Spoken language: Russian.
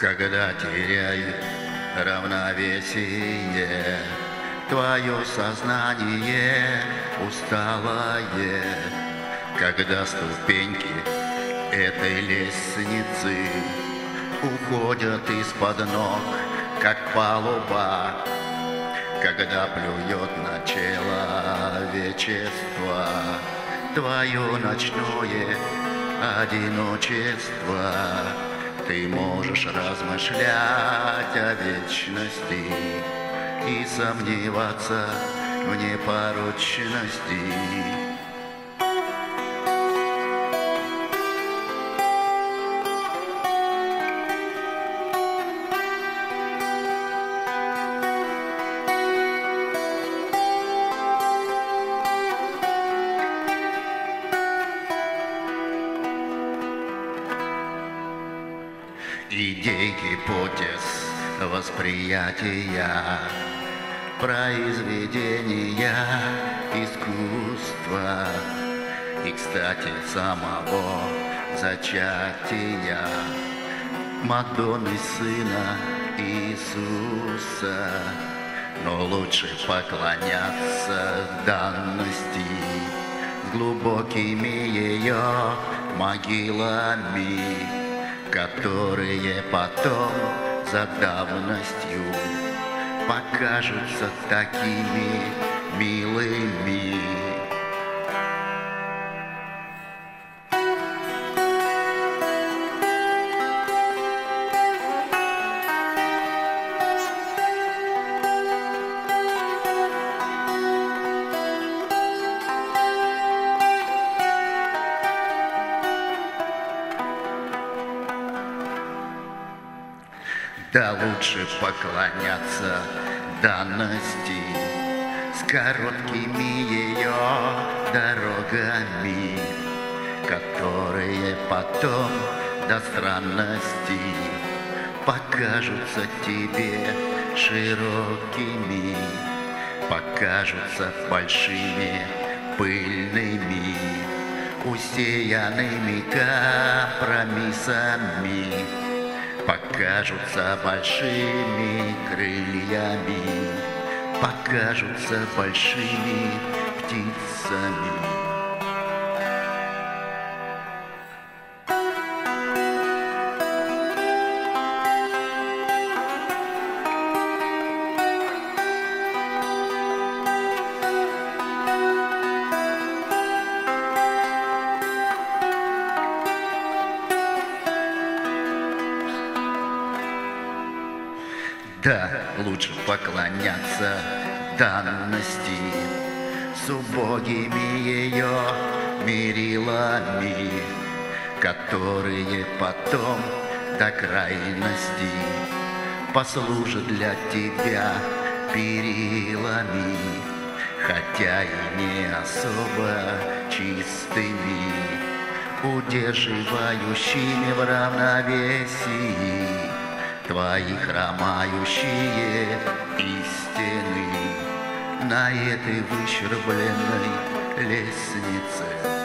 Когда теряет равновесие твое сознание усталое, когда ступеньки этой лестницы уходят из-под ног, как палуба, когда плюет на человечество твое ночное одиночество. Ты можешь размышлять о вечности и сомневаться в непорочности. Идей, гипотез, восприятия, произведения искусства и, кстати, самого зачатия Мадонны Сына Иисуса. Но лучше поклоняться данности с глубокими ее могилами, которые потом за давностью покажутся такими милыми. Да лучше поклоняться данности с короткими ее дорогами, которые потом до странности покажутся тебе широкими, покажутся большими, пыльными, усеянными компромиссами, покажутся большими крыльями, покажутся большими птицами. Да, лучше поклоняться данности с убогими ее мерилами, которые потом до крайности послужат для тебя перилами, хотя и не особо чистыми, удерживающими в равновесии твои хромающие истины на этой выщербленной лестнице.